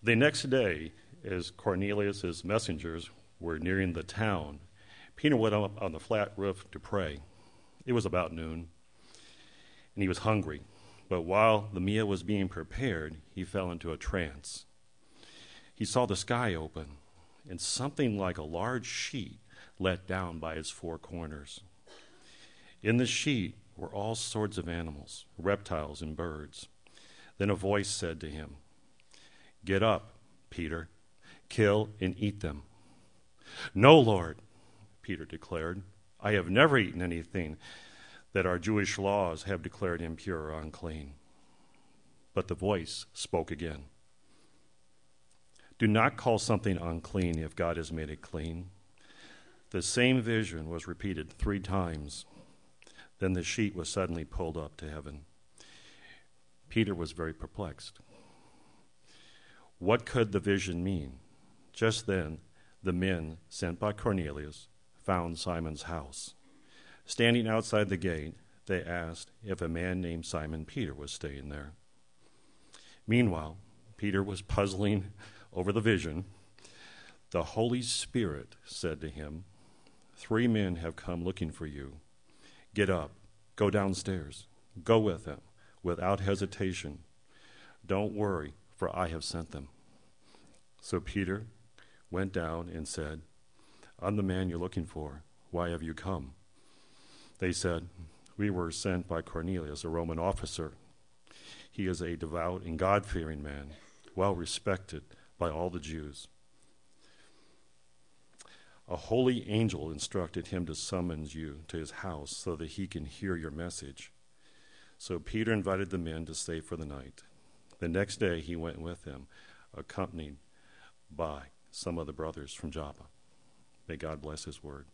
The next day, as Cornelius' messengers were nearing the town, Peter went up on the flat roof to pray. It was about noon, and he was hungry. But while the meal was being prepared, he fell into a trance. He saw the sky open, and something like a large sheet let down by its four corners. In the sheet were all sorts of animals, reptiles and birds. Then a voice said to him, "Get up, Peter, kill and eat them." "No, Lord," Peter declared. "I have never eaten anything that our Jewish laws have declared impure or unclean." But the voice spoke again. "Do not call something unclean if God has made it clean." The same vision was repeated 3 times. Then the sheet was suddenly pulled up to heaven. Peter was very perplexed. What could the vision mean? Just then, the men sent by Cornelius found Simon's house. Standing outside the gate, they asked if a man named Simon Peter was staying there. Meanwhile, Peter was puzzling over the vision. The Holy Spirit said to him, "3 men have come looking for you. Get up, go downstairs, go with them, without hesitation. Don't worry, for I have sent them." So Peter went down and said, "I'm the man you're looking for. Why have you come?" They said, "We were sent by Cornelius, a Roman officer. He is a devout and God-fearing man, well respected by all the Jews. A holy angel instructed him to summon you to his house so that he can hear your message." So Peter invited the men to stay for the night. The next day he went with them, accompanied by some of the brothers from Joppa. May God bless his word.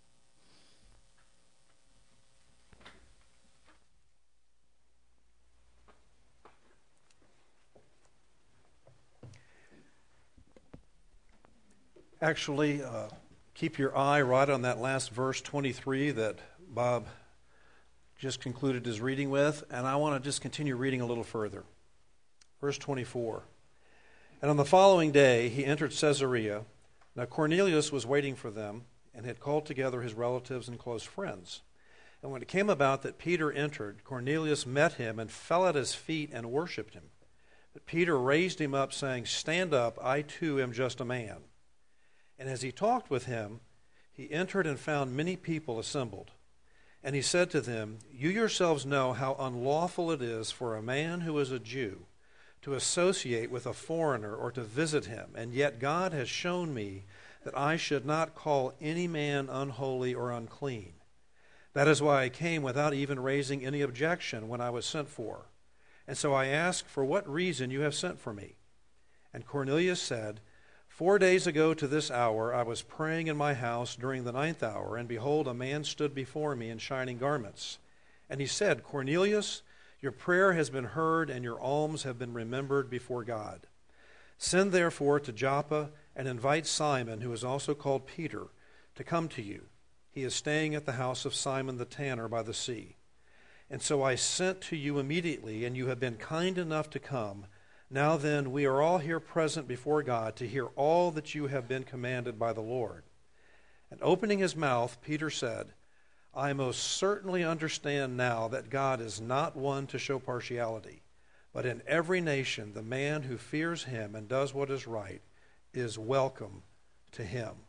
Actually, keep your eye right on that last verse 23 that Bob just concluded his reading with, and I want to just continue reading a little further. Verse 24. "And on the following day he entered Caesarea. Now Cornelius was waiting for them and had called together his relatives and close friends. And when it came about that Peter entered, Cornelius met him and fell at his feet and worshipped him. But Peter raised him up, saying, 'Stand up, I too am just a man.' And as he talked with him, he entered and found many people assembled. And he said to them, 'You yourselves know how unlawful it is for a man who is a Jew to associate with a foreigner or to visit him, and yet God has shown me that I should not call any man unholy or unclean. That is why I came without even raising any objection when I was sent for. And so I ask for what reason you have sent for me.' And Cornelius said, 4 days ago to this hour I was praying in my house during the 9th hour, and behold, a man stood before me in shining garments. And he said, 'Cornelius, your prayer has been heard, and your alms have been remembered before God. Send therefore to Joppa and invite Simon, who is also called Peter, to come to you. He is staying at the house of Simon the tanner by the sea.' And so I sent to you immediately, and you have been kind enough to come. Now then, we are all here present before God to hear all that you have been commanded by the Lord." And opening his mouth, Peter said, "I most certainly understand now that God is not one to show partiality, but in every nation the man who fears him and does what is right is welcome to him."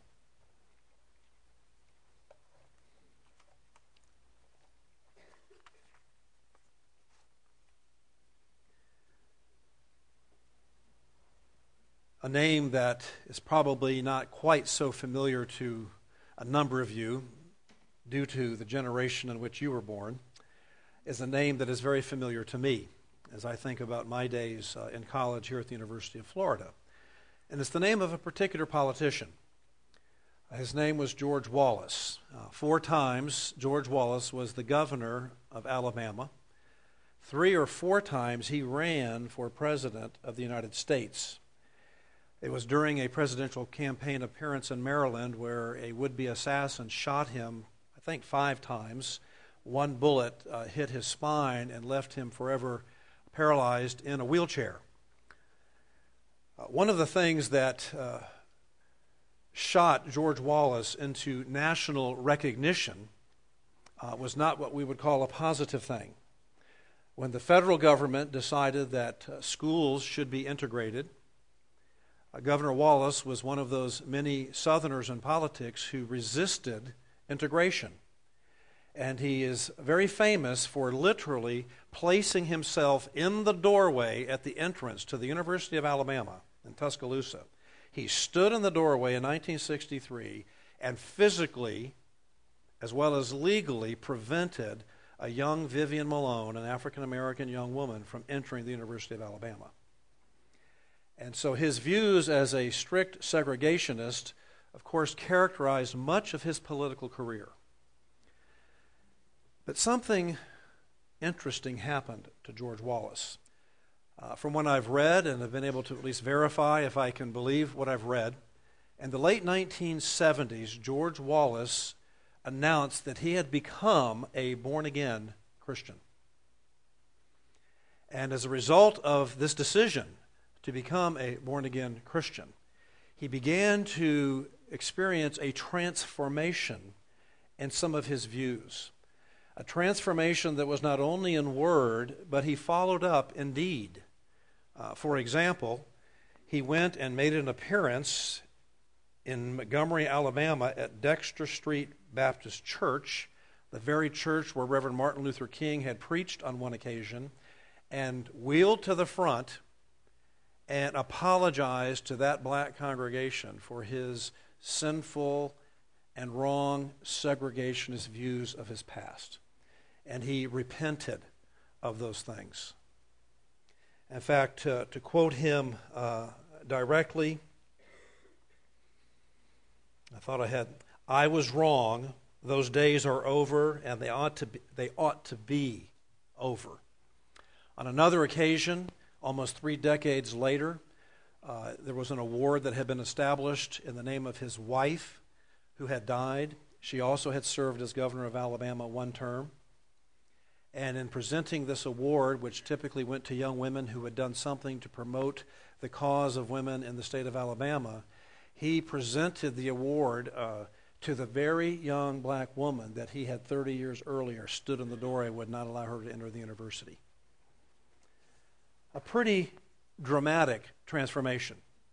A name that is probably not quite so familiar to a number of you due to the generation in which you were born is a name that is very familiar to me as I think about my days in college here at the University of Florida. And it's the name of a particular politician. His name was George Wallace. 4 times George Wallace was the governor of Alabama. 3 or 4 times he ran for president of the United States. It was during a presidential campaign appearance in Maryland where a would-be assassin shot him, I think 5 times. 1 bullet hit his spine and left him forever paralyzed in a wheelchair. One of the things that shot George Wallace into national recognition was not what we would call a positive thing. When the federal government decided that schools should be integrated, Governor Wallace was one of those many Southerners in politics who resisted integration. And he is very famous for literally placing himself in the doorway at the entrance to the University of Alabama in Tuscaloosa. He stood in the doorway in 1963 and physically, as well as legally, prevented a young Vivian Malone, an African-American young woman, from entering the University of Alabama. And so his views as a strict segregationist, of course, characterized much of his political career. But something interesting happened to George Wallace. From what I've read, and have been able to at least verify if I can believe what I've read, in the late 1970s, George Wallace announced that he had become a born-again Christian. And as a result of this decision to become a born-again Christian, he began to experience a transformation in some of his views. A transformation that was not only in word, but he followed up in deed. For example, he went and made an appearance in Montgomery, Alabama at Dexter Street Baptist Church, the very church where Reverend Martin Luther King had preached on one occasion, and wheeled to the front and apologized to that black congregation for his sinful and wrong segregationist views of his past. And he repented of those things. In fact, to quote him directly, I was wrong. Those days are over, and they ought to be over. On another occasion, almost 3 decades later, there was an award that had been established in the name of his wife, who had died. She also had served as governor of Alabama one term. And in presenting this award, which typically went to young women who had done something to promote the cause of women in the state of Alabama, he presented the award to the very young black woman that he had 30 years earlier stood in the door and would not allow her to enter the university. A pretty dramatic transformation.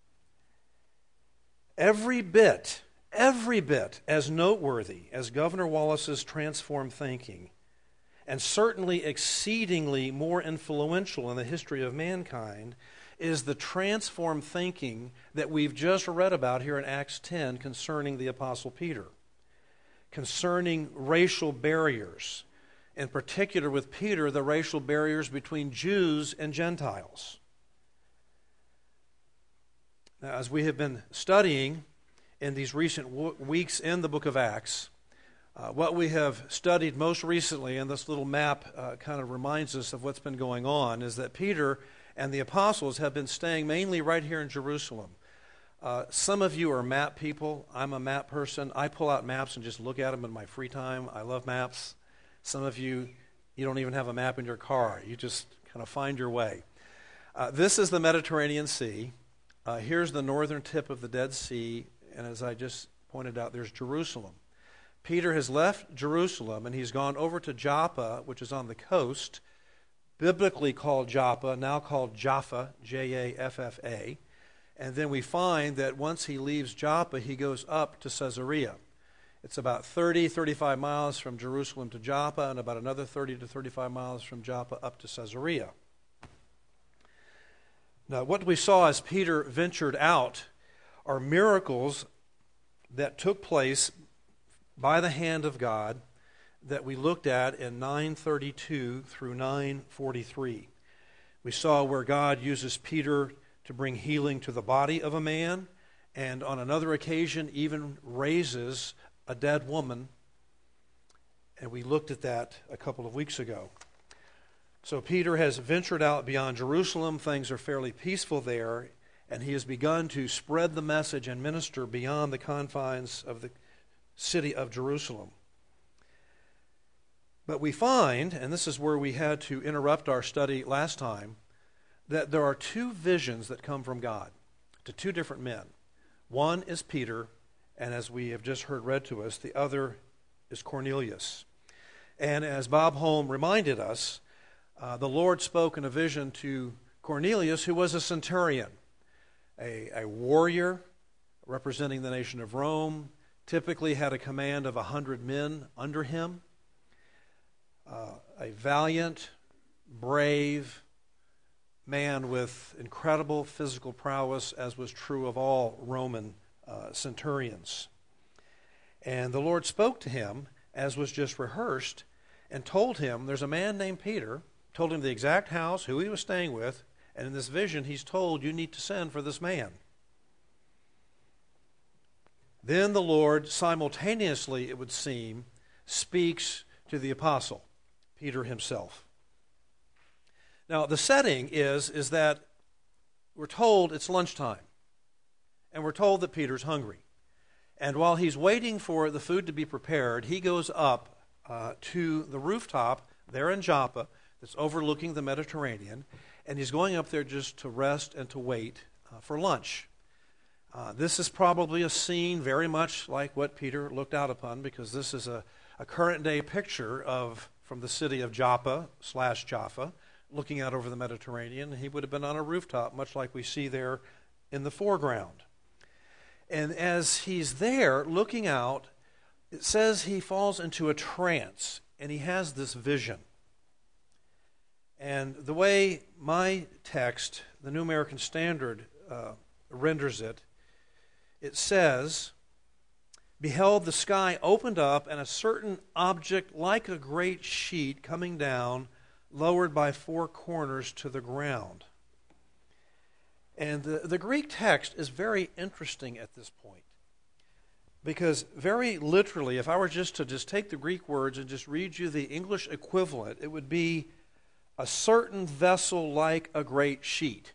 Every bit as noteworthy as Governor Wallace's transformed thinking, and certainly exceedingly more influential in the history of mankind, is the transformed thinking that we've just read about here in Acts 10 concerning the Apostle Peter, concerning racial barriers, in particular with Peter, the racial barriers between Jews and Gentiles. Now, as we have been studying in these recent weeks in the book of Acts, what we have studied most recently, and this little map kind of reminds us of what's been going on, is that Peter and the apostles have been staying mainly right here in Jerusalem. Some of you are map people. I'm a map person. I pull out maps and just look at them in my free time. I love maps. Some of you, you don't even have a map in your car. You just kind of find your way. This is the Mediterranean Sea. Here's the northern tip of the Dead Sea, and as I just pointed out, there's Jerusalem. Peter has left Jerusalem, and he's gone over to Joppa, which is on the coast, biblically called Joppa, now called Jaffa, Jaffa. And then we find that once he leaves Joppa, he goes up to Caesarea. It's about 35 miles from Jerusalem to Joppa, and about another 30 to 35 miles from Joppa up to Caesarea. Now, what we saw as Peter ventured out are miracles that took place by the hand of God that we looked at in 932 through 943. We saw where God uses Peter to bring healing to the body of a man, and on another occasion even raises a dead woman, and we looked at that a couple of weeks ago. So Peter has ventured out beyond Jerusalem. Things are fairly peaceful there, and he has begun to spread the message and minister beyond the confines of the city of Jerusalem. But we find, and this is where we had to interrupt our study last time, that there are two visions that come from God. to two different men. One is Peter, and as we have just heard read to us, the other is Cornelius. And as Bob Holm reminded us, the Lord spoke in a vision to Cornelius, who was a centurion, a warrior representing the nation of Rome, typically had a command of 100 men under him, a valiant, brave man with incredible physical prowess, as was true of all Roman centurions. And the Lord spoke to him, as was just rehearsed, and told him there's a man named Peter, told him the exact house, who he was staying with, and in this vision he's told, you need to send for this man. Then the Lord simultaneously, it would seem, speaks to the apostle, Peter himself. Now, the setting is that we're told it's lunchtime, and we're told that Peter's hungry. And while he's waiting for the food to be prepared, he goes up to the rooftop there in Joppa that's overlooking the Mediterranean, and he's going up there just to rest and to wait for lunch. This is probably a scene very much like what Peter looked out upon, because this is a current-day picture from the city of Joppa/Jaffa, looking out over the Mediterranean. He would have been on a rooftop, much like we see there in the foreground. And as he's there looking out, it says he falls into a trance, and he has this vision. And the way my text, the New American Standard, renders it, it says, "Beheld the sky opened up, and a certain object like a great sheet coming down, lowered by four corners to the ground." And the Greek text is very interesting at this point, because very literally, if I were just to take the Greek words and just read you the English equivalent, it would be a certain vessel like a great sheet.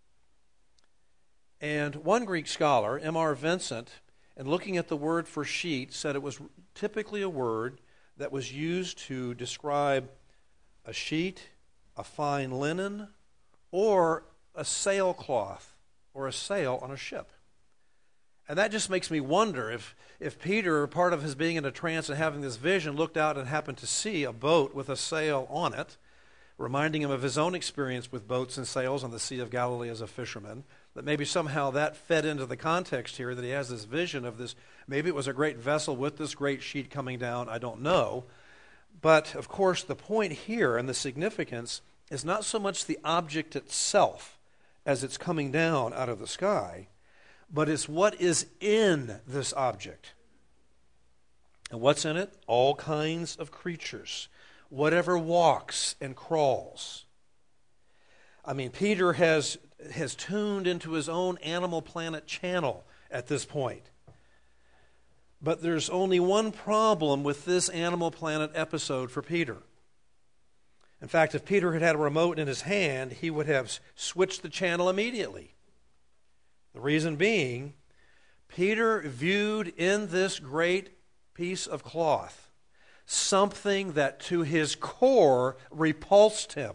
And one Greek scholar, M.R. Vincent, in looking at the word for sheet, said it was typically a word that was used to describe a sheet, a fine linen, or a sailcloth, or a sail on a ship. And that just makes me wonder if Peter, part of his being in a trance and having this vision, looked out and happened to see a boat with a sail on it, reminding him of his own experience with boats and sails on the Sea of Galilee as a fisherman, that maybe somehow that fed into the context here, that he has this vision of this. Maybe it was a great vessel with this great sheet coming down, I don't know. But, of course, the point here and the significance is not so much the object itself as it's coming down out of the sky, but it's what is in this object. And what's in it? All kinds of creatures, whatever walks and crawls. I mean, Peter has tuned into his own Animal Planet channel at this point. But there's only one problem with this Animal Planet episode for Peter. In fact, if Peter had had a remote in his hand, he would have switched the channel immediately. The reason being, Peter viewed in this great piece of cloth something that to his core repulsed him.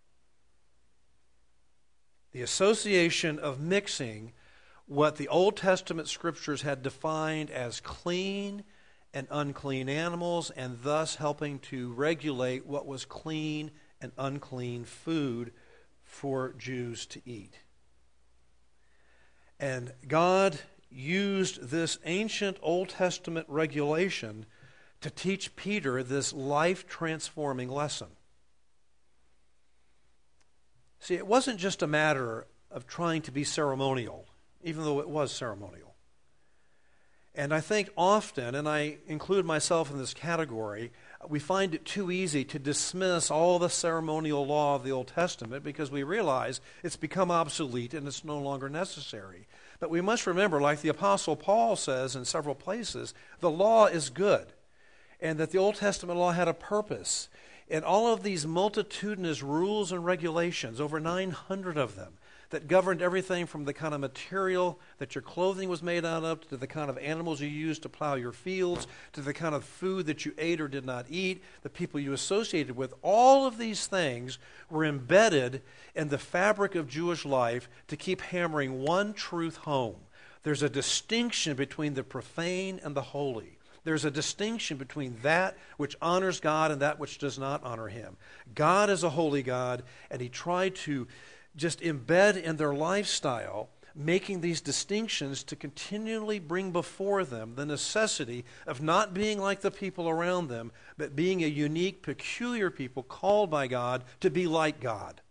The association of mixing what the Old Testament scriptures had defined as clean and unclean animals, and thus helping to regulate what was clean and unclean food for Jews to eat. And God used this ancient Old Testament regulation to teach Peter this life-transforming lesson. See, it wasn't just a matter of trying to be ceremonial, even though it was ceremonial. And I think often, and I include myself in this category, we find it too easy to dismiss all the ceremonial law of the Old Testament because we realize it's become obsolete and it's no longer necessary. But we must remember, like the Apostle Paul says in several places, the law is good, and that the Old Testament law had a purpose. And all of these multitudinous rules and regulations, over 900 of them, that governed everything from the kind of material that your clothing was made out of, to the kind of animals you used to plow your fields, to the kind of food that you ate or did not eat, the people you associated with. All of these things were embedded in the fabric of Jewish life to keep hammering one truth home. There's a distinction between the profane and the holy. There's a distinction between that which honors God and that which does not honor Him. God is a holy God, and He tried to just embed in their lifestyle, making these distinctions to continually bring before them the necessity of not being like the people around them, but being a unique, peculiar people called by God to be like God.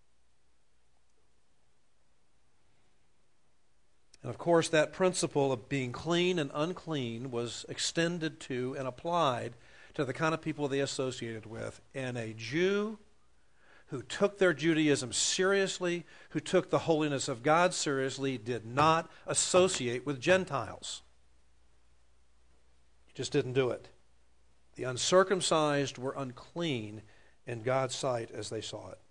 And of course, that principle of being clean and unclean was extended to and applied to the kind of people they associated with. And a Jew who took their Judaism seriously, who took the holiness of God seriously, did not associate with Gentiles. He just didn't do it. The uncircumcised were unclean in God's sight as they saw it.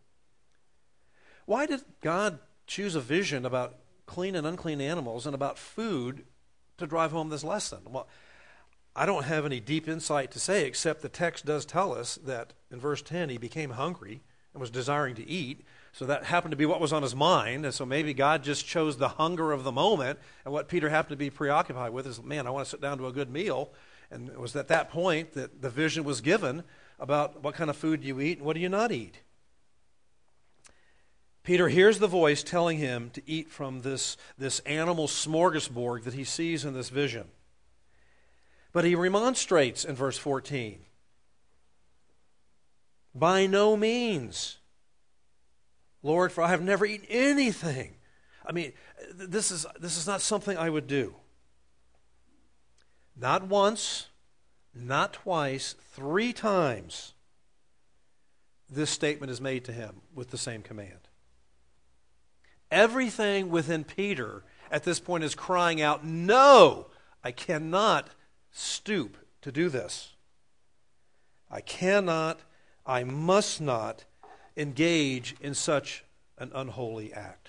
Why did God choose a vision about clean and unclean animals and about food to drive home this lesson? Well, I don't have any deep insight to say, except the text does tell us that in verse 10 he became hungry and was desiring to eat. So that happened to be what was on his mind. And so maybe God just chose the hunger of the moment. And what Peter happened to be preoccupied with is, man, I want to sit down to a good meal. And it was at that point that the vision was given about what kind of food you eat and what do you not eat. Peter hears the voice telling him to eat from this animal smorgasbord that he sees in this vision. But he remonstrates in verse 14. By no means, Lord, for I have never eaten anything. I mean, this is not something I would do. Not once, not twice, 3 times this statement is made to him with the same command. Everything within Peter at this point is crying out, no, I cannot stoop to do this. I must not engage in such an unholy act.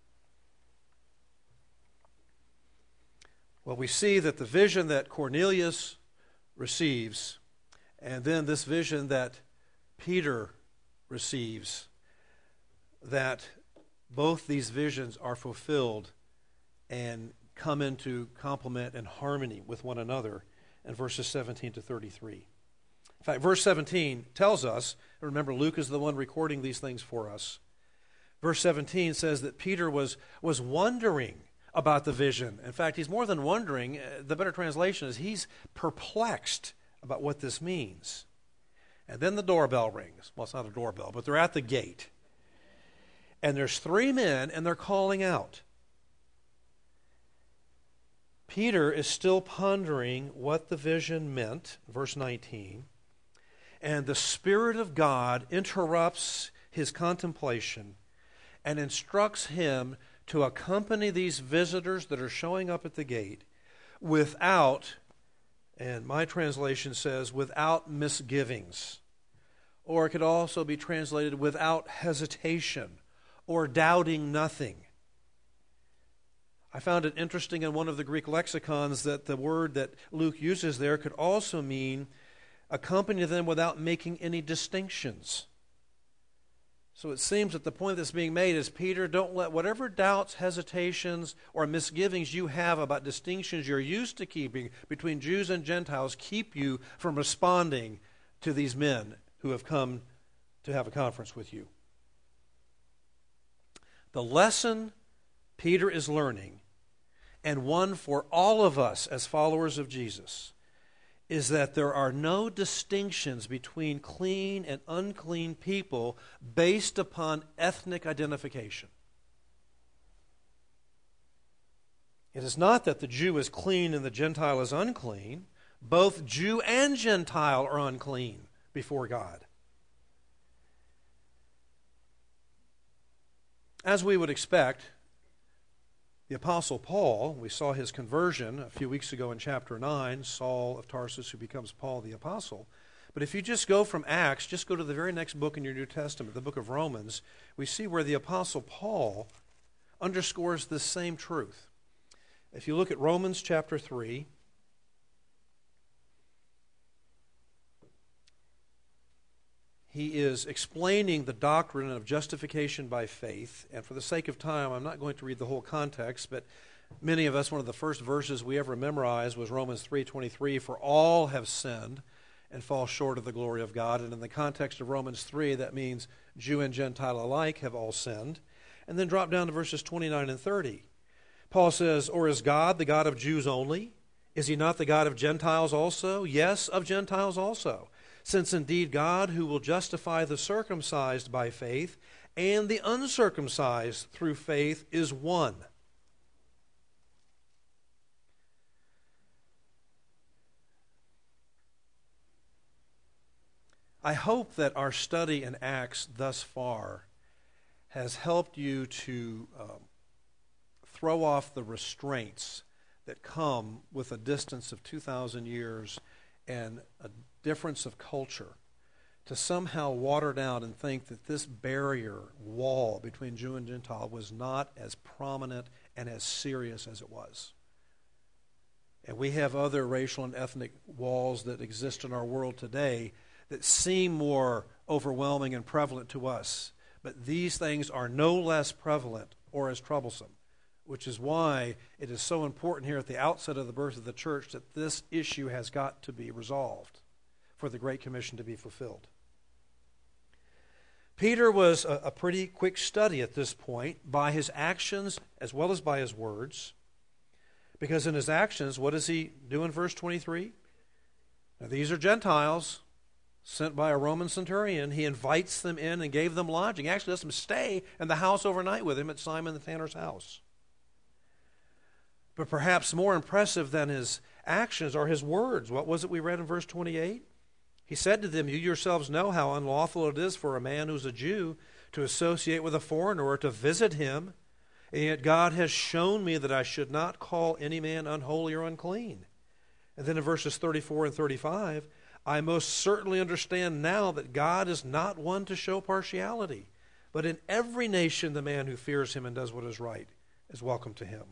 Well, we see that the vision that Cornelius receives, and then this vision that Peter receives, that both these visions are fulfilled and come into complement and harmony with one another in verses 17 to 33. In fact, verse 17 tells us, remember Luke is the one recording these things for us. Verse 17 says that Peter was wondering about the vision. In fact, he's more than wondering. The better translation is he's perplexed about what this means. And then the doorbell rings. Well, it's not a doorbell, but they're at the gate. And there's 3 men, and they're calling out. Peter is still pondering what the vision meant, verse 19. And the Spirit of God interrupts his contemplation and instructs him to accompany these visitors that are showing up at the gate without, and my translation says, without misgivings. Or it could also be translated without hesitation or doubting nothing. I found it interesting in one of the Greek lexicons that the word that Luke uses there could also mean accompany them without making any distinctions. So it seems that the point that's being made is, Peter, don't let whatever doubts, hesitations, or misgivings you have about distinctions you're used to keeping between Jews and Gentiles keep you from responding to these men who have come to have a conference with you. The lesson Peter is learning, and one for all of us as followers of Jesus, is that there are no distinctions between clean and unclean people based upon ethnic identification. It is not that the Jew is clean and the Gentile is unclean. Both Jew and Gentile are unclean before God. As we would expect, the Apostle Paul, we saw his conversion a few weeks ago in chapter 9, Saul of Tarsus who becomes Paul the Apostle. But if you just go from Acts, just go to the very next book in your New Testament, the book of Romans, we see where the Apostle Paul underscores this same truth. If you look at Romans chapter 3, he is explaining the doctrine of justification by faith. And for the sake of time, I'm not going to read the whole context, but many of us, one of the first verses we ever memorized was Romans 3:23, for all have sinned and fall short of the glory of God. And in the context of Romans 3, that means Jew and Gentile alike have all sinned. And then drop down to verses 29 and 30. Paul says, or is God the God of Jews only? Is he not the God of Gentiles also? Yes, of Gentiles also. Since indeed God, who will justify the circumcised by faith and the uncircumcised through faith, is one. I hope that our study in Acts thus far has helped you to throw off the restraints that come with a distance of 2,000 years and a difference of culture, to somehow water down and think that this barrier wall between Jew and Gentile was not as prominent and as serious as it was. And we have other racial and ethnic walls that exist in our world today that seem more overwhelming and prevalent to us. But these things are no less prevalent or as troublesome, which is why it is so important here at the outset of the birth of the church that this issue has got to be resolved for the Great Commission to be fulfilled. Peter was a pretty quick study at this point by his actions as well as by his words, because in his actions, what does he do in verse 23? Now, these are Gentiles sent by a Roman centurion. He invites them in and gave them lodging. He actually lets them stay in the house overnight with him at Simon the tanner's house. But perhaps more impressive than his actions are his words. What was it we read in verse 28? He said to them, you yourselves know how unlawful it is for a man who's a Jew to associate with a foreigner or to visit him. And yet God has shown me that I should not call any man unholy or unclean. And then in verses 34 and 35, I most certainly understand now that God is not one to show partiality, but in every nation the man who fears him and does what is right is welcome to him.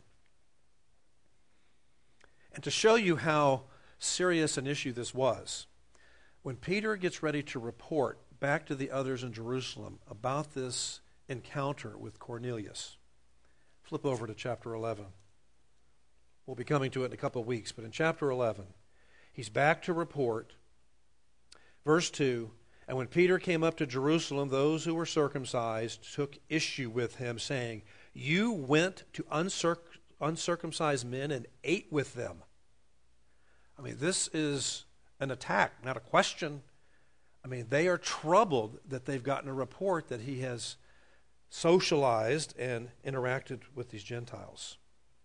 And to show you how serious an issue this was, when Peter gets ready to report back to the others in Jerusalem about this encounter with Cornelius, flip over to chapter 11. We'll be coming to it in a couple of weeks, but in chapter 11, he's back to report. Verse 2, and when Peter came up to Jerusalem, those who were circumcised took issue with him, saying, you went to uncircumcised men and ate with them. I mean, this is an attack, not a question. I mean, they are troubled that they've gotten a report that he has socialized and interacted with these Gentiles.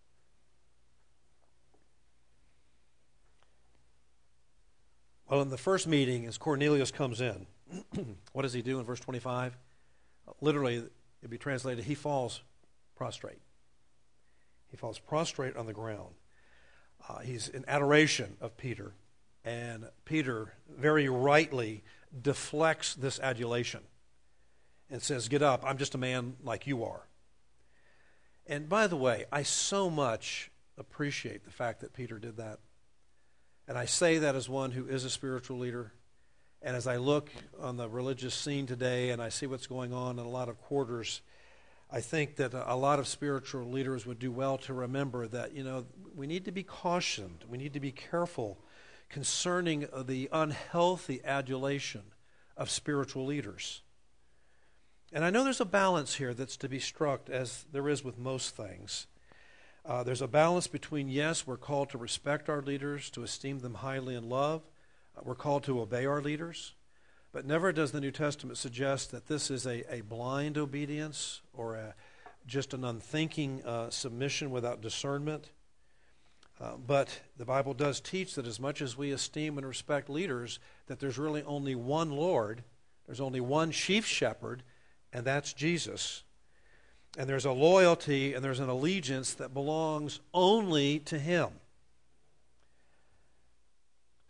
Well, in the first meeting, as Cornelius comes in, what does he do in verse 25? Literally, it'd be translated, he falls prostrate. He falls prostrate on the ground. He's in adoration of Peter, and Peter very rightly deflects this adulation and says, get up, I'm just a man like you are. And by the way, I so much appreciate the fact that Peter did that. And I say that as one who is a spiritual leader. And as I look on the religious scene today and I see what's going on in a lot of quarters, I think that a lot of spiritual leaders would do well to remember that, we need to be cautioned. We need to be careful concerning the unhealthy adulation of spiritual leaders. And I know there's a balance here that's to be struck, as there is with most things. There's a balance between, yes, we're called to respect our leaders, to esteem them highly in love. We're called to obey our leaders. But never does the New Testament suggest that this is a blind obedience or just an unthinking submission without discernment. But the Bible does teach that as much as we esteem and respect leaders, that there's really only one Lord, there's only one chief shepherd, and that's Jesus. And there's a loyalty and there's an allegiance that belongs only to him.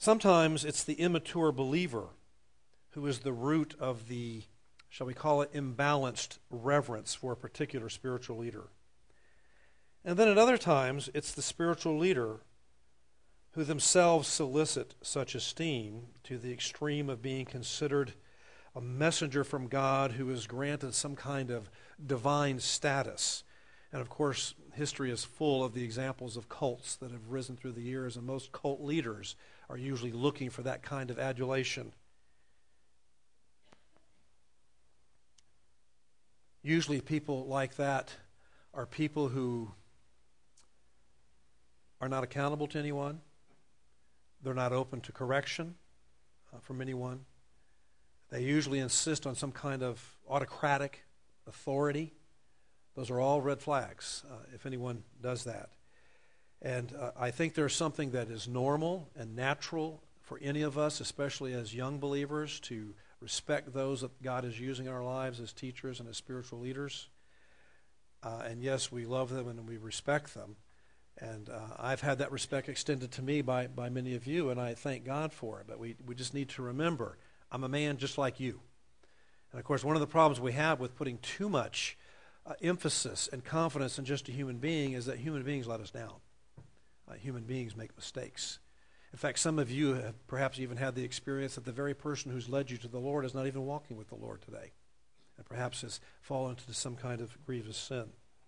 Sometimes it's the immature believer who is the root of the, shall we call it, imbalanced reverence for a particular spiritual leader. And then at other times, it's the spiritual leader who themselves solicit such esteem to the extreme of being considered a messenger from God who is granted some kind of divine status. And of course, history is full of the examples of cults that have risen through the years, and most cult leaders are usually looking for that kind of adulation. Usually people like that are people who are not accountable to anyone. They're not open to correction from anyone. They usually insist on some kind of autocratic authority. Those are all red flags if anyone does that. And I think there's something that is normal and natural for any of us, especially as young believers, to respect those that God is using in our lives as teachers and as spiritual leaders. And yes, we love them and we respect them. And I've had that respect extended to me by many of you, and I thank God for it. But we just need to remember, I'm a man just like you. And of course, one of the problems we have with putting too much emphasis and confidence in just a human being is that human beings let us down. Human beings make mistakes. In fact, some of you have perhaps even had the experience that the very person who's led you to the Lord is not even walking with the Lord today, and perhaps has fallen into some kind of grievous sin.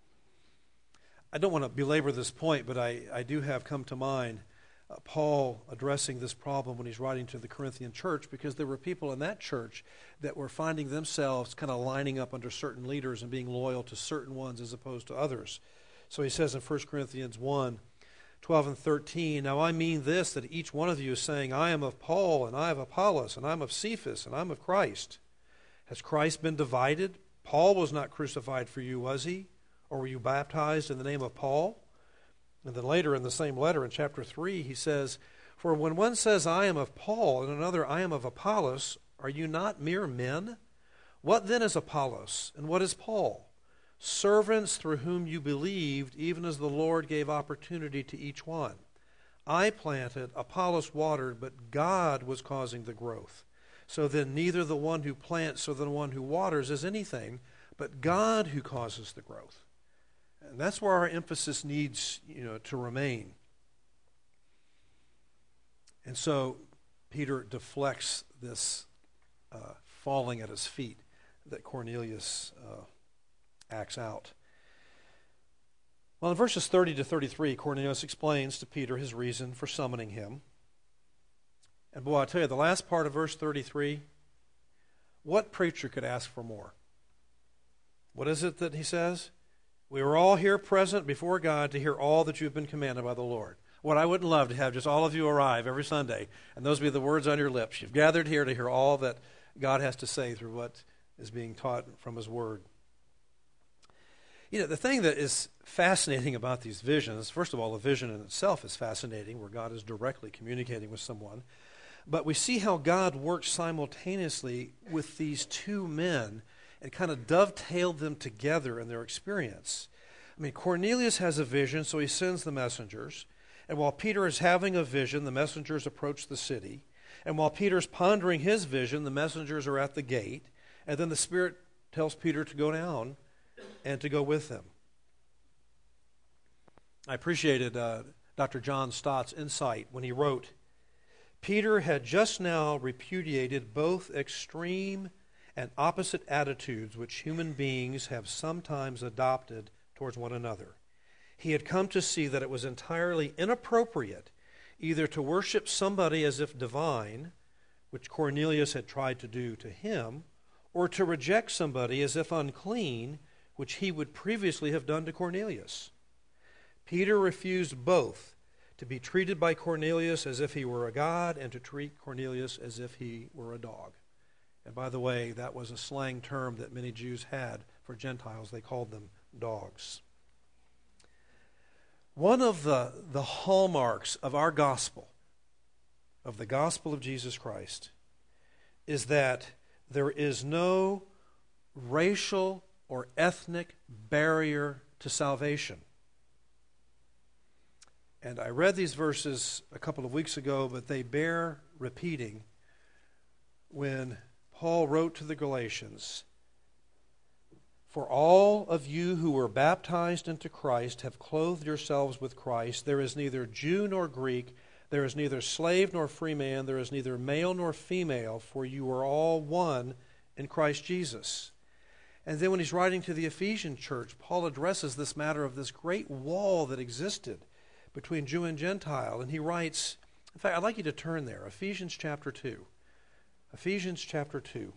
I don't want to belabor this point, but I do have come to mind Paul addressing this problem when he's writing to the Corinthian church, because there were people in that church that were finding themselves kind of lining up under certain leaders and being loyal to certain ones as opposed to others. So he says in 1 Corinthians 1:12 and 13, "Now I mean this, that each one of you is saying, I am of Paul, and I of Apollos, and I am of Cephas, and I am of Christ. Has Christ been divided? Paul was not crucified for you, was he? Or were you baptized in the name of Paul?" And then later in the same letter in chapter 3, he says, "For when one says, I am of Paul, and another, I am of Apollos, are you not mere men? What then is Apollos, and what is Paul? Servants through whom you believed, even as the Lord gave opportunity to each one. I planted, Apollos watered, but God was causing the growth. So then neither the one who plants nor the one who waters is anything, but God who causes the growth." And that's where our emphasis needs, to remain. And so Peter deflects this falling at his feet that Cornelius acts out. Well, in verses 30 to 33, Cornelius explains to Peter his reason for summoning him. And boy, I tell you, the last part of verse 33, what preacher could ask for more? What is it that he says? "We are all here present before God to hear all that you have been commanded by the Lord." What I wouldn't love to have just all of you arrive every Sunday, and those be the words on your lips. You've gathered here to hear all that God has to say through what is being taught from His Word. The thing that is fascinating about these visions, first of all, the vision in itself is fascinating, where God is directly communicating with someone. But we see how God works simultaneously with these two men and kind of dovetailed them together in their experience. Cornelius has a vision, so he sends the messengers. And while Peter is having a vision, the messengers approach the city. And while Peter's pondering his vision, the messengers are at the gate. And then the Spirit tells Peter to go down and to go with them. I appreciated Dr. John Stott's insight when he wrote, "Peter had just now repudiated both extreme and opposite attitudes which human beings have sometimes adopted towards one another. He had come to see that it was entirely inappropriate either to worship somebody as if divine, which Cornelius had tried to do to him, or to reject somebody as if unclean, which he would previously have done to Cornelius. Peter refused both, to be treated by Cornelius as if he were a god, and to treat Cornelius as if he were a dog." And by the way, that was a slang term that many Jews had for Gentiles. They called them dogs. One of the hallmarks of our gospel, of the gospel of Jesus Christ, is that there is no racial or ethnic barrier to salvation. And I read these verses a couple of weeks ago, but they bear repeating. When Paul wrote to the Galatians, "For all of you who were baptized into Christ have clothed yourselves with Christ. There is neither Jew nor Greek, there is neither slave nor free man, there is neither male nor female, for you are all one in Christ Jesus." And then when he's writing to the Ephesian church, Paul addresses this matter of this great wall that existed between Jew and Gentile. And he writes, in fact, I'd like you to turn there, Ephesians chapter 2. Ephesians chapter 2.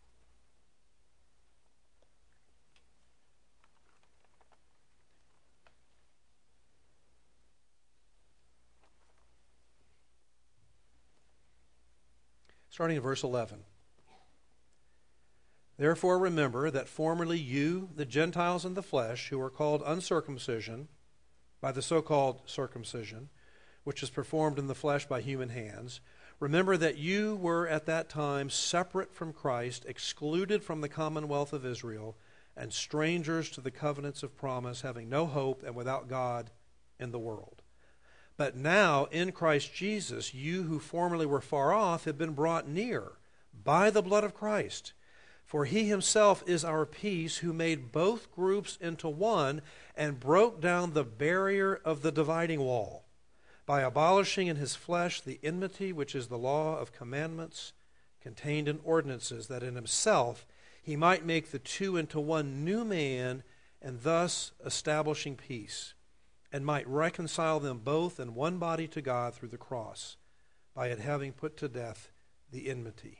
Starting in verse 11. "Therefore remember that formerly you, the Gentiles in the flesh, who were called uncircumcision by the so-called circumcision, which is performed in the flesh by human hands, remember that you were at that time separate from Christ, excluded from the commonwealth of Israel, and strangers to the covenants of promise, having no hope and without God in the world. But now, in Christ Jesus, you who formerly were far off have been brought near by the blood of Christ. For he himself is our peace, who made both groups into one and broke down the barrier of the dividing wall, by abolishing in his flesh the enmity which is the law of commandments contained in ordinances, that in himself he might make the two into one new man, and thus establishing peace, and might reconcile them both in one body to God through the cross, by it having put to death the enmity."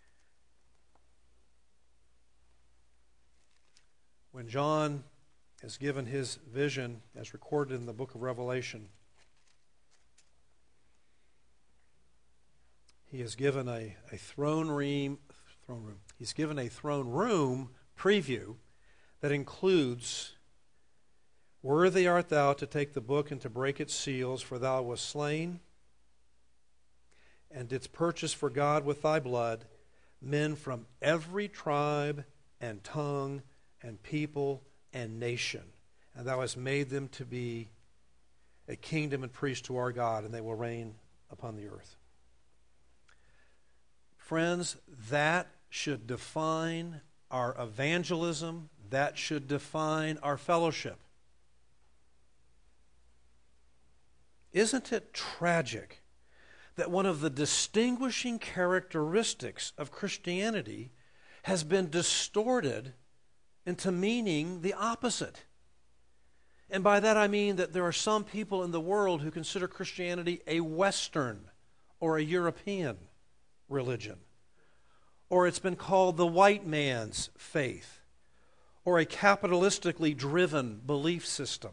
When John is given his vision, as recorded in the book of Revelation, he is given a throne room. He's given a throne room preview that includes, "Worthy art thou to take the book and to break its seals, for thou wast slain, and didst purchase for God with thy blood men from every tribe and tongue and people and nation. And thou hast made them to be a kingdom and priests to our God, and they will reign upon the earth." Friends, that should define our evangelism. That should define our fellowship. Isn't it tragic that one of the distinguishing characteristics of Christianity has been distorted into meaning the opposite? And by that I mean that there are some people in the world who consider Christianity a Western or a European religion. Or it's been called the white man's faith, or a capitalistically driven belief system.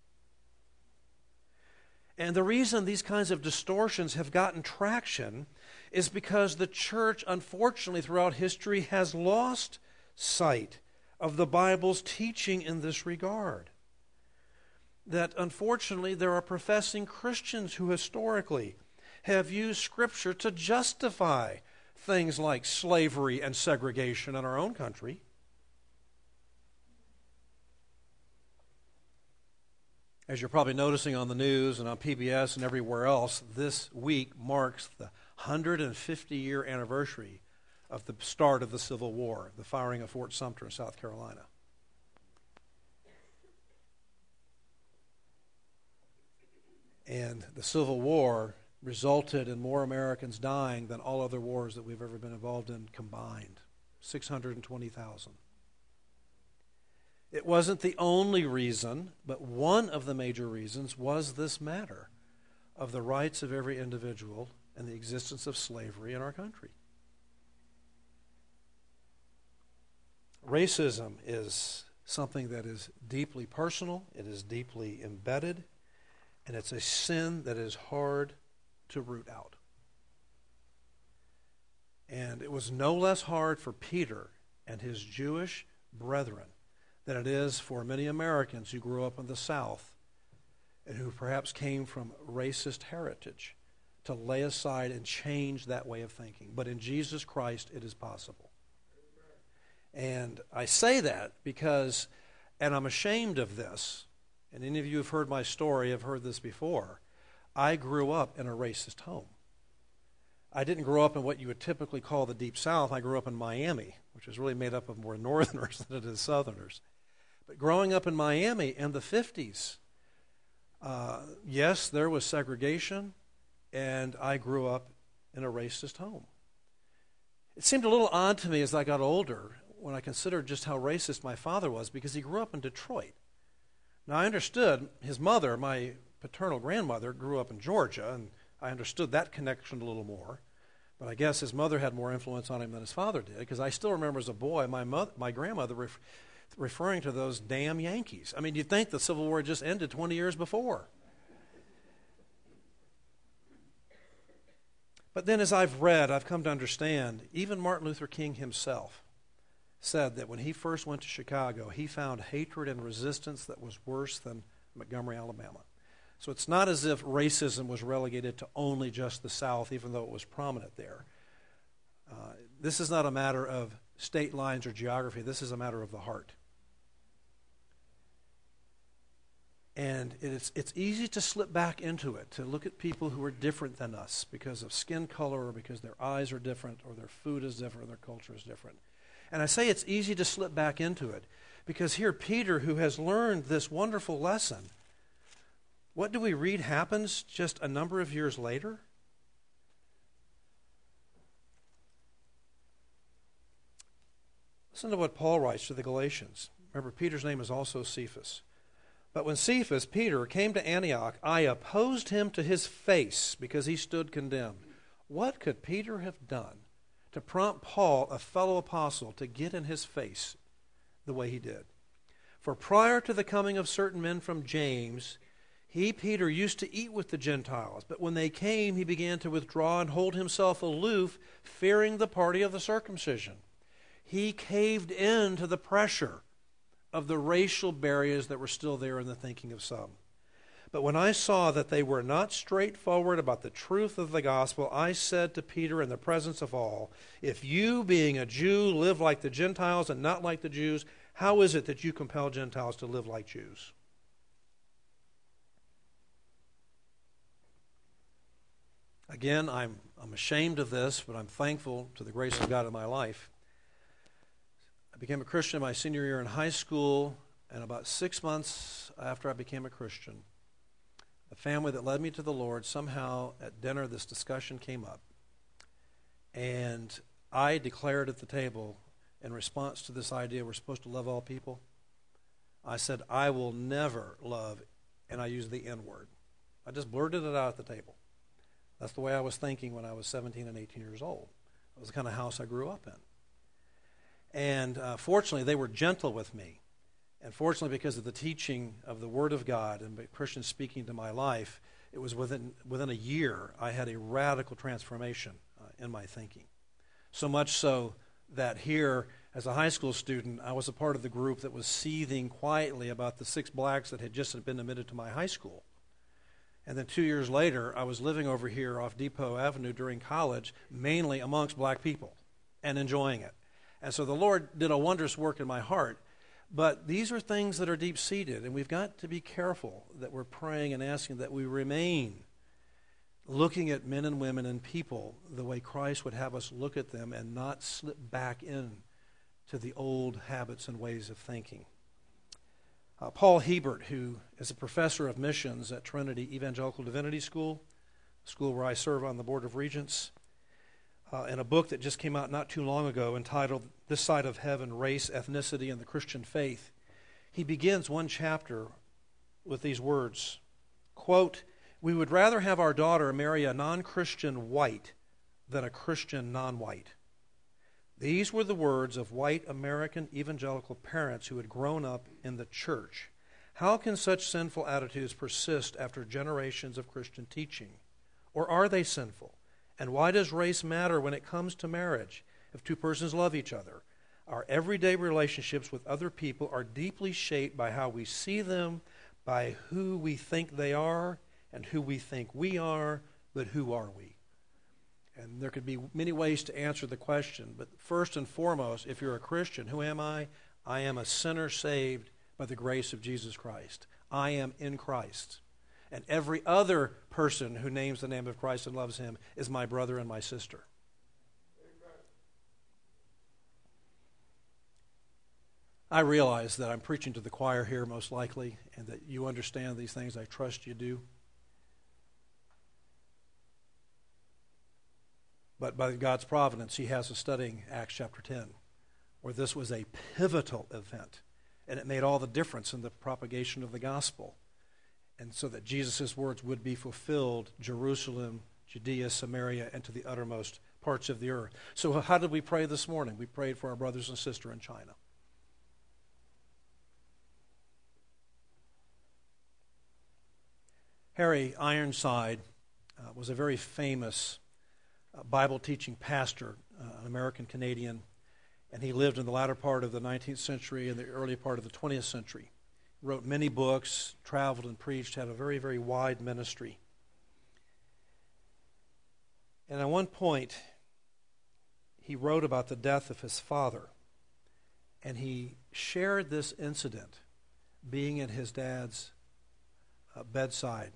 And the reason these kinds of distortions have gotten traction is because the church, unfortunately, throughout history has lost sight of the Bible's teaching in this regard. That unfortunately there are professing Christians who historically have used Scripture to justify things like slavery and segregation in our own country. As you're probably noticing on the news and on PBS and everywhere else, this week marks the 150-year anniversary of the start of the Civil War, the firing of Fort Sumter in South Carolina. And the Civil War resulted in more Americans dying than all other wars that we've ever been involved in combined. 620,000. It wasn't the only reason, but one of the major reasons was this matter of the rights of every individual and the existence of slavery in our country. Racism is something that is deeply personal, it is deeply embedded, and it's a sin that is hard to root out. And it was no less hard for Peter and his Jewish brethren than it is for many Americans who grew up in the South and who perhaps came from racist heritage to lay aside and change that way of thinking. But in Jesus Christ, it is possible. And I say that because, and I'm ashamed of this, and any of you who have heard my story have heard this before, I grew up in a racist home. I didn't grow up in what you would typically call the Deep South. I grew up in Miami, which is really made up of more Northerners than it is Southerners. But growing up in Miami in the 50s, yes, there was segregation, and I grew up in a racist home. It seemed a little odd to me as I got older when I considered just how racist my father was, because he grew up in Detroit. Now, I understood his mother, my paternal grandmother, grew up in Georgia, and I understood that connection a little more. But I guess his mother had more influence on him than his father did, because I still remember as a boy my grandmother referring to those damn Yankees. I mean, you'd think the Civil War had just ended 20 years before. But then as I've read, I've come to understand, even Martin Luther King himself said that when he first went to Chicago, he found hatred and resistance that was worse than Montgomery, Alabama. So it's not as if racism was relegated to only just the South, even though it was prominent there. This is not a matter of state lines or geography. This is a matter of the heart. And it's easy to slip back into it, to look at people who are different than us because of skin color or because their eyes are different or their food is different or their culture is different. And I say it's easy to slip back into it because here Peter, who has learned this wonderful lesson, what do we read happens just a number of years later? Listen to what Paul writes to the Galatians. Remember, Peter's name is also Cephas. But when Cephas, Peter, came to Antioch, I opposed him to his face because he stood condemned. What could Peter have done to prompt Paul, a fellow apostle, to get in his face the way he did? For prior to the coming of certain men from James, he, Peter, used to eat with the Gentiles, but when they came, he began to withdraw and hold himself aloof, fearing the party of the circumcision. He caved in to the pressure of the racial barriers that were still there in the thinking of some. But when I saw that they were not straightforward about the truth of the gospel, I said to Peter in the presence of all, if you, being a Jew, live like the Gentiles and not like the Jews, how is it that you compel Gentiles to live like Jews? Again, I'm ashamed of this, but I'm thankful to the grace of God in my life. I became a Christian my senior year in high school, and about 6 months after I became a Christian, the family that led me to the Lord, somehow at dinner this discussion came up. And I declared at the table, in response to this idea we're supposed to love all people, I said, I will never love, and I used the N-word. I just blurted it out at the table. That's the way I was thinking when I was 17 and 18 years old. That was the kind of house I grew up in. And fortunately, they were gentle with me. And fortunately, because of the teaching of the Word of God and Christians speaking to my life, it was within a year I had a radical transformation in my thinking. So much so that here, as a high school student, I was a part of the group that was seething quietly about the 6 blacks that had just been admitted to my high school. And then 2 years later, I was living over here off Depot Avenue during college, mainly amongst black people, and enjoying it. And so the Lord did a wondrous work in my heart. But these are things that are deep-seated, and we've got to be careful that we're praying and asking that we remain looking at men and women and people the way Christ would have us look at them and not slip back in to the old habits and ways of thinking. Paul Hebert, who is a professor of missions at Trinity Evangelical Divinity School, a school where I serve on the Board of Regents, in a book that just came out not too long ago entitled This Side of Heaven, Race, Ethnicity, and the Christian Faith, he begins one chapter with these words, quote, we would rather have our daughter marry a non-Christian white than a Christian non-white. These were the words of white American evangelical parents who had grown up in the church. How can such sinful attitudes persist after generations of Christian teaching? Or are they sinful? And why does race matter when it comes to marriage if 2 persons love each other? Our everyday relationships with other people are deeply shaped by how we see them, by who we think they are, and who we think we are, but who are we? And there could be many ways to answer the question, but first and foremost, if you're a Christian, who am I? I am a sinner saved by the grace of Jesus Christ. I am in Christ. And every other person who names the name of Christ and loves him is my brother and my sister. I realize that I'm preaching to the choir here most likely, and that you understand these things. I trust you do. But by God's providence, he has us studying Acts chapter 10, where this was a pivotal event, and it made all the difference in the propagation of the gospel. And so that Jesus' words would be fulfilled, Jerusalem, Judea, Samaria, and to the uttermost parts of the earth. So how did we pray this morning? We prayed for our brothers and sisters in China. Harry Ironside was a very famous Bible-teaching pastor, an American-Canadian, and he lived in the latter part of the 19th century and the early part of the 20th century. He wrote many books, traveled and preached, had a very, very wide ministry. And at one point, he wrote about the death of his father, and he shared this incident being at his dad's bedside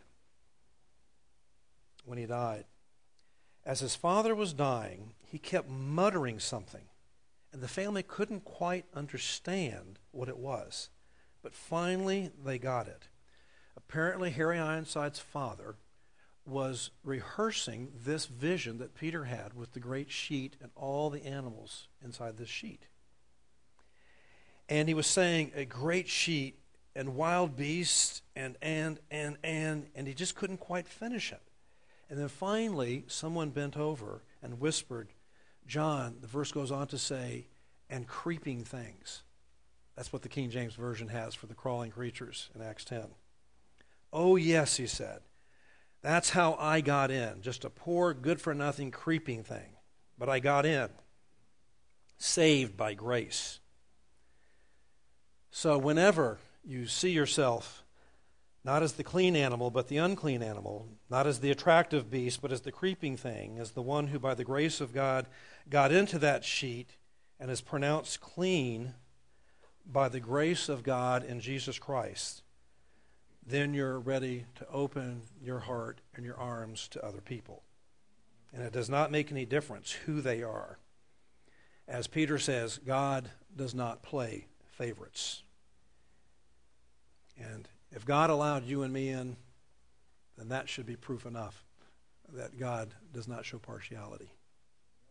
when he died. As his father was dying, he kept muttering something, and the family couldn't quite understand what it was. But finally, they got it. Apparently, Harry Ironside's father was rehearsing this vision that Peter had with the great sheet and all the animals inside this sheet. And he was saying, a great sheet and wild beasts and he just couldn't quite finish it. And then finally, someone bent over and whispered, John, the verse goes on to say, and creeping things. That's what the King James Version has for the crawling creatures in Acts 10. Oh, yes, he said. That's how I got in. Just a poor, good-for-nothing creeping thing. But I got in. Saved by grace. So whenever you see yourself not as the clean animal, but the unclean animal, not as the attractive beast, but as the creeping thing, as the one who by the grace of God got into that sheet and is pronounced clean by the grace of God in Jesus Christ, then you're ready to open your heart and your arms to other people. And it does not make any difference who they are. As Peter says, God does not play favorites. And if God allowed you and me in, then that should be proof enough that God does not show partiality.